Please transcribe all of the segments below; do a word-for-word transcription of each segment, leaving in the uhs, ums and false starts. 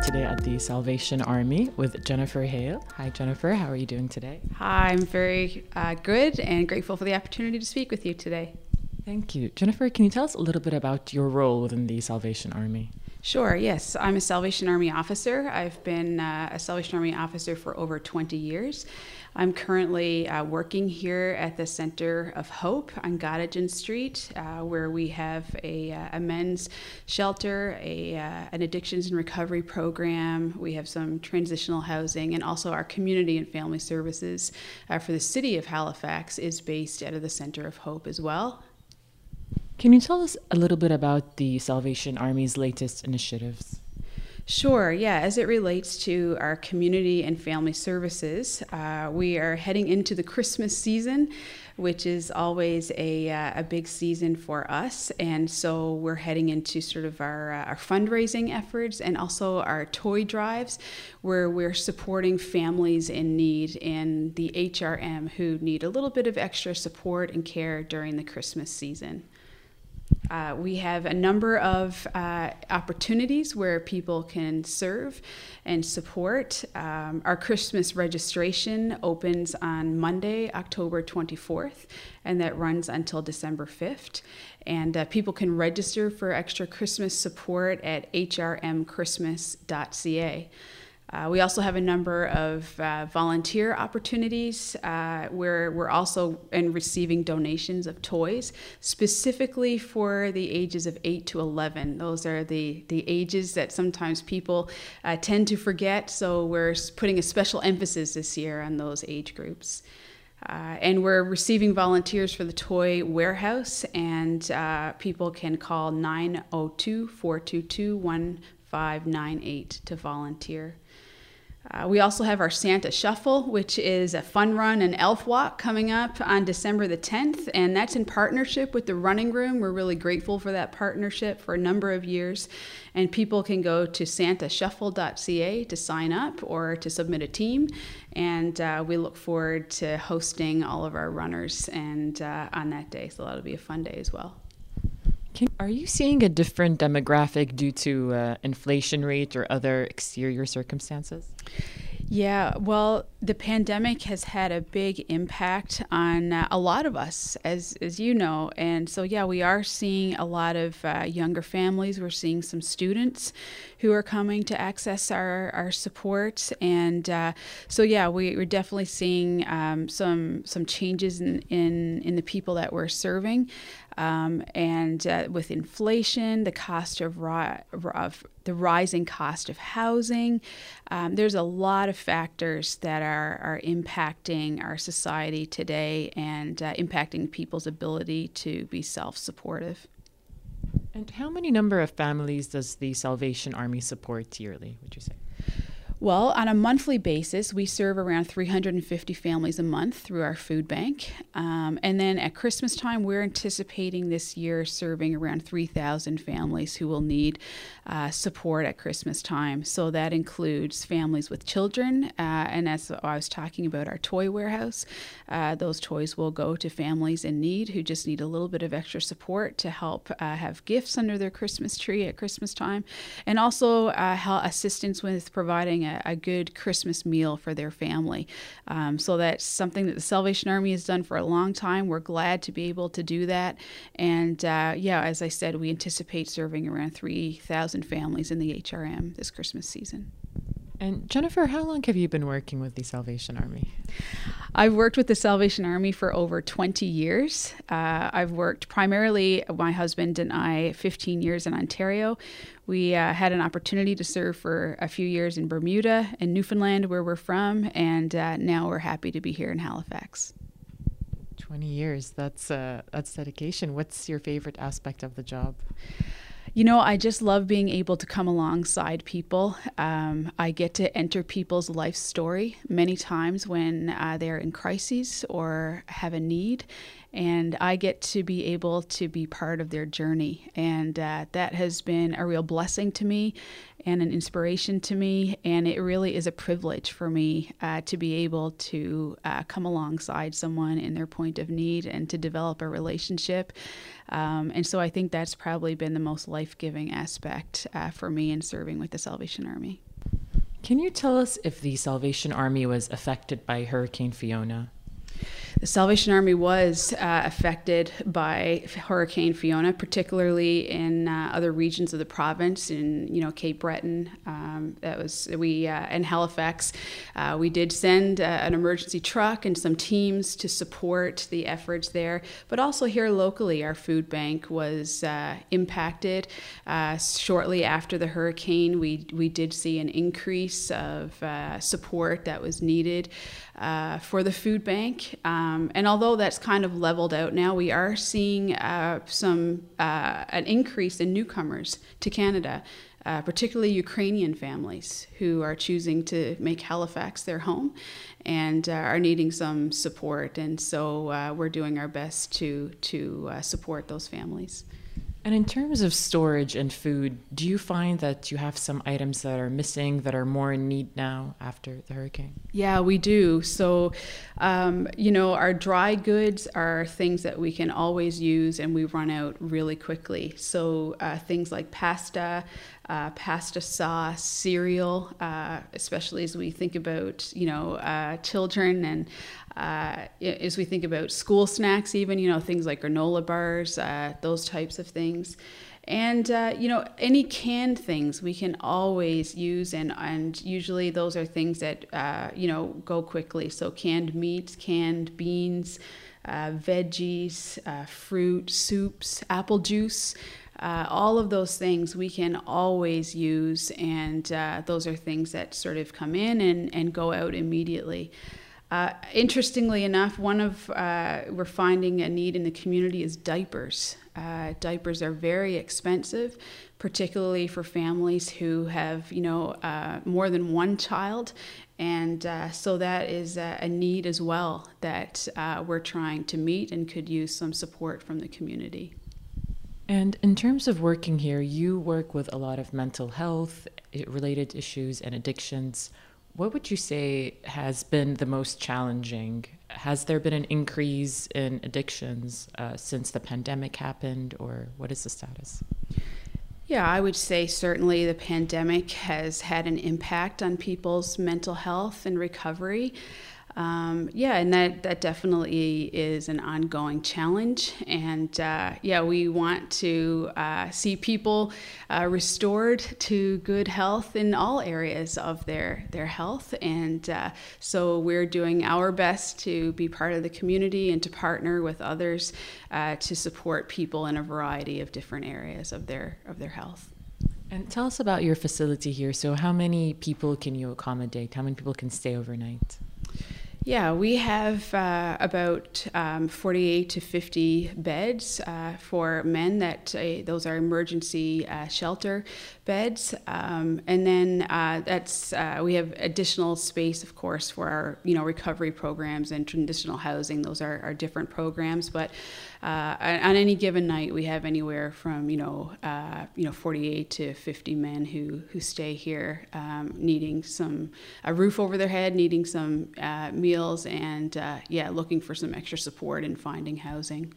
today at the Salvation Army with Jennifer Hale. Hi, Jennifer. How are you doing today? Hi, I'm very uh, good and grateful for the opportunity to speak with you today. Thank you. Jennifer, can you tell us a little bit about your role within the Salvation Army? Sure, yes. I'm a Salvation Army officer. I've been uh, a Salvation Army officer for over twenty years. I'm currently uh, working here at the Center of Hope on Gottingen Street, uh, where we have a, uh, a men's shelter, a, uh, an addictions and recovery program. We have some transitional housing, and also our community and family services uh, for the city of Halifax is based out of the Center of Hope as well. Can you tell us a little bit about the Salvation Army's latest initiatives? Sure, yeah. As it relates to our community and family services, uh, we are heading into the Christmas season, which is always a, uh, a big season for us. And so we're heading into sort of our, uh, our fundraising efforts and also our toy drives, where we're supporting families in need in the H R M who need a little bit of extra support and care during the Christmas season. Uh, we have a number of uh, opportunities where people can serve and support. Um, our Christmas registration opens on Monday, October twenty-fourth, and that runs until December fifth. And uh, people can register for extra Christmas support at h r m christmas dot c a. Uh, we also have a number of uh, volunteer opportunities uh, where we're also in receiving donations of toys, specifically for the ages of eight to eleven. Those are the, the ages that sometimes people uh, tend to forget, so we're putting a special emphasis this year on those age groups. Uh, and we're receiving volunteers for the toy warehouse, and uh, people can call nine oh two, four two two, one five nine eight to volunteer. Uh, we also have our Santa Shuffle, which is a fun run and elf walk coming up on December the tenth, and that's in partnership with the Running Room. We're really grateful for that partnership for a number of years, and people can go to santa shuffle dot c a to sign up or to submit a team, and uh, we look forward to hosting all of our runners and uh, on that day, so that'll be a fun day as well. Can, are you seeing a different demographic due to uh, inflation rate or other exterior circumstances? Yeah, well, the pandemic has had a big impact on uh, a lot of us, as as you know. And so, yeah, we are seeing a lot of uh, younger families. We're seeing some students who are coming to access our, our support. And uh, so, yeah, we, we're definitely seeing um, some some changes in, in, in the people that we're serving. Um, and uh, with inflation, the cost of, ri- of the rising cost of housing, um, there's a lot of factors that are, are impacting our society today and uh, impacting people's ability to be self-supportive. And how many number of families does the Salvation Army support yearly, would you say? Well, on a monthly basis, we serve around three hundred fifty families a month through our food bank. Um, and then at Christmas time, we're anticipating this year serving around three thousand families who will need uh, support at Christmas time. So that includes families with children. Uh, and as I was talking about our toy warehouse, uh, those toys will go to families in need who just need a little bit of extra support to help uh, have gifts under their Christmas tree at Christmas time. And also uh, help assistance with providing a a good Christmas meal for their family. Um, so that's something that the Salvation Army has done for a long time. We're glad to be able to do that. And uh, yeah, as I said, we anticipate serving around three thousand families in the H R M this Christmas season. And Jennifer, how long have you been working with the Salvation Army? I've worked with the Salvation Army for over twenty years. Uh, I've worked primarily, my husband and I, fifteen years in Ontario. We uh, had an opportunity to serve for a few years in Bermuda and Newfoundland, where we're from, and uh, now we're happy to be here in Halifax. twenty years, that's, uh, that's dedication. What's your favorite aspect of the job? You know, I just love being able to come alongside people. Um, I get to enter people's life story many times when uh, they're in crises or have a need, and I get to be able to be part of their journey. And uh, that has been a real blessing to me and an inspiration to me, and it really is a privilege for me uh, to be able to uh, come alongside someone in their point of need and to develop a relationship. Um, and so I think that's probably been the most life-giving aspect uh, for me in serving with the Salvation Army. Can you tell us if the Salvation Army was affected by Hurricane Fiona? The Salvation Army was uh, affected by Hurricane Fiona, particularly in uh, other regions of the province, in you know Cape Breton. Um, that was we uh, in Halifax. Uh, we did send uh, an emergency truck and some teams to support the efforts there. But also here locally, our food bank was uh, impacted uh, shortly after the hurricane. We we did see an increase of uh, support that was needed uh, for the food bank. Um, Um, and although that's kind of leveled out now, we are seeing uh, some uh, an increase in newcomers to Canada, uh, particularly Ukrainian families who are choosing to make Halifax their home and uh, are needing some support. And so uh, we're doing our best to to uh, support those families. And in terms of storage and food, do you find that you have some items that are missing that are more in need now after the hurricane? Yeah, we do. So, um, you know, our dry goods are things that we can always use and we run out really quickly. So uh, things like pasta, uh, pasta sauce, cereal, uh, especially as we think about, you know, uh, children and Uh, as we think about school snacks, even, you know, things like granola bars, uh, those types of things. And, uh, you know, any canned things we can always use. And, and usually those are things that, uh, you know, go quickly. So canned meats, canned beans, uh, veggies, uh, fruit, soups, apple juice. Uh, all of those things we can always use. And uh, those are things that sort of come in and, and go out immediately. Uh, interestingly enough, one of uh, we're finding a need in the community is diapers. Uh, diapers are very expensive, particularly for families who have, you know, uh, more than one child, and uh, so that is a, a need as well that uh, we're trying to meet and could use some support from the community. And in terms of working here, you work with a lot of mental health related issues and addictions. What would you say has been the most challenging? Has there been an increase in addictions uh, since the pandemic happened, or what is the status? Yeah, I would say certainly the pandemic has had an impact on people's mental health and recovery. Um, yeah, and that, that definitely is an ongoing challenge. And uh, yeah, we want to uh, see people uh, restored to good health in all areas of their, their health. And uh, so we're doing our best to be part of the community and to partner with others uh, to support people in a variety of different areas of their, of their health. And tell us about your facility here. So how many people can you accommodate? How many people can stay overnight? Yeah, we have uh, about um, forty-eight to fifty beds uh, for men. That uh, those are emergency uh, shelter beds, um, and then uh, that's uh, we have additional space, of course, for our you know recovery programs and transitional housing. Those are, are different programs, but uh, on any given night, we have anywhere from you know uh, you know forty-eight to fifty men who who stay here, um, needing some a roof over their head, needing some uh, meals, and uh, yeah, looking for some extra support in finding housing.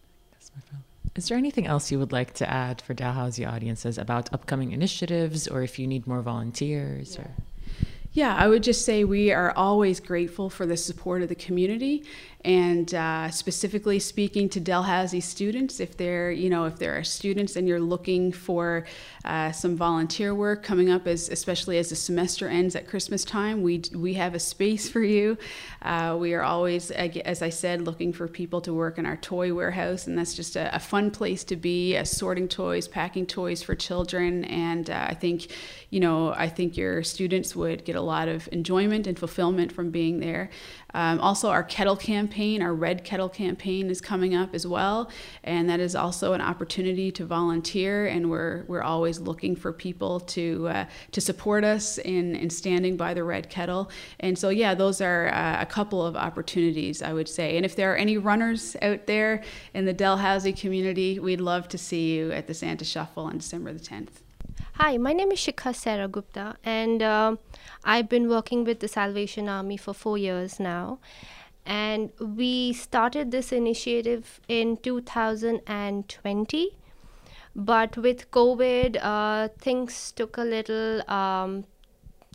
Is there anything else you would like to add for Dalhousie audiences about upcoming initiatives, or if you need more volunteers? Yeah. Or Yeah, I would just say we are always grateful for the support of the community, and uh, specifically speaking to Dalhousie students, if they're, you know, if there are students and you're looking for uh, some volunteer work coming up, as especially as the semester ends at Christmas time, we we have a space for you. Uh, we are always, as I said, looking for people to work in our toy warehouse, and that's just a, a fun place to be, uh, sorting toys, packing toys for children, and uh, I think, you know, I think your students would get a lot of enjoyment and fulfillment from being there. Um, also, our kettle campaign, our Red Kettle campaign, is coming up as well, and that is also an opportunity to volunteer. And we're we're always looking for people to uh, to support us in in standing by the Red Kettle. And so, yeah, those are uh, a couple of opportunities, I would say. And if there are any runners out there in the Dalhousie community, we'd love to see you at the Santa Shuffle on December the tenth. Hi, my name is Shikha Sarah Gupta, and uh, I've been working with the Salvation Army for four years now. And we started this initiative in two thousand twenty, but with COVID, uh, things took a little, um,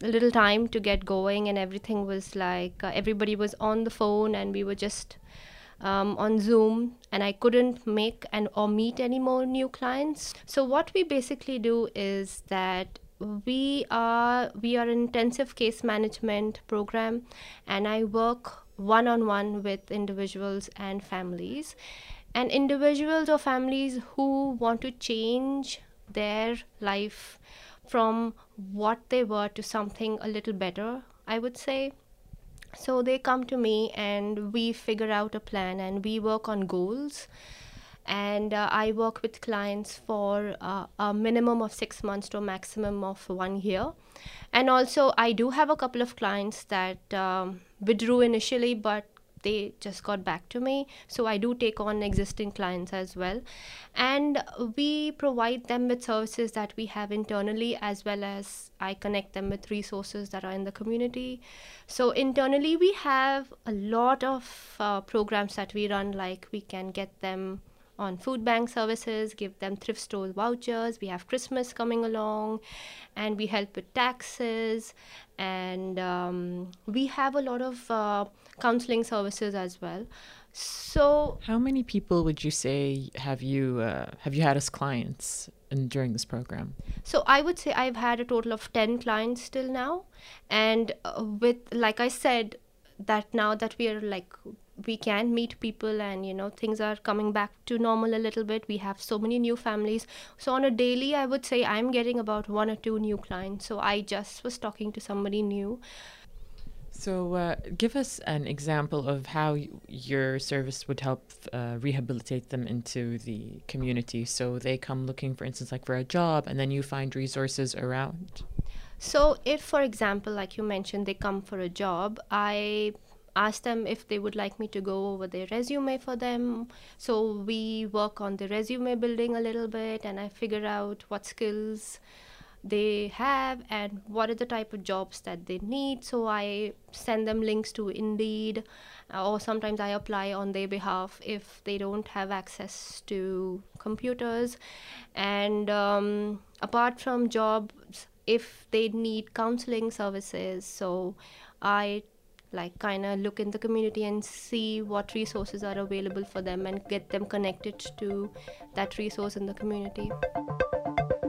a little time to get going, and everything was like uh, everybody was on the phone, and we were just um, on Zoom, and I couldn't make and or meet any more new clients. So what we basically do is that we are we are an intensive case management program, and I work one on one with individuals and families, and individuals or families who want to change their life from what they were to something a little better, I would say. So they come to me and we figure out a plan and we work on goals. And uh, I work with clients for uh, a minimum of six months to a maximum of one year. And also, I do have a couple of clients that um, withdrew initially, but they just got back to me. So I do take on existing clients as well. And we provide them with services that we have internally, as well as I connect them with resources that are in the community. So internally, we have a lot of uh, programs that we run, like we can get them on food bank services, give them thrift store vouchers. We have Christmas coming along, and we help with taxes, and um, we have a lot of uh, counseling services as well. So How many people would you say have you uh, have you had as clients in, during this program? So I would say I've had a total of ten clients till now, and uh, with, like I said, that now that we are like we can meet people, and you know things are coming back to normal a little bit, we have so many new families. So on a daily, I would say I'm getting about one or two new clients. So I just was talking to somebody new. So uh, give us an example of how y- your service would help uh, rehabilitate them into the community. So they come looking, for instance, like for a job, and then you find resources around. So if, for example, like you mentioned, they come for a job, I ask them if they would like me to go over their resume for them. So we work on the resume building a little bit, and I figure out what skills they have and what are the type of jobs that they need. So I send them links to Indeed, uh, or sometimes I apply on their behalf if they don't have access to computers. And um, apart from jobs, if they need counseling services, so I like kind of look in the community and see what resources are available for them and get them connected to that resource in the community.